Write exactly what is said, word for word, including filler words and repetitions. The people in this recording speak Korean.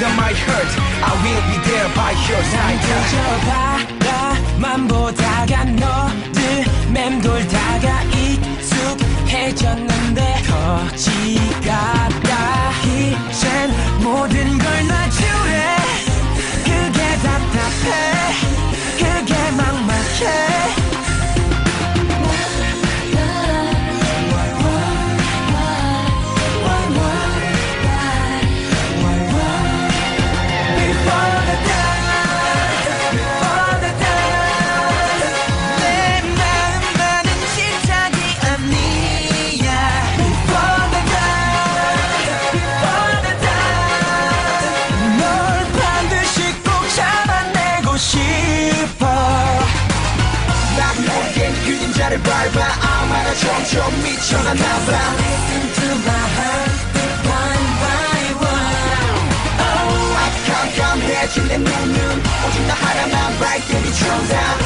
that might hurt I will be there by your side 바라만 보다가 너를 맴돌다가 익숙해졌는데 거지같다 이젠 모든 걸 놔주래 그게 답답해 그게 막막해 그림자를 밟아 아마나 점점 미쳐가나봐 Listen to my heart one by one Oh 깜깜해진 내 눈은 오직 나 하나만 밝게 비춰다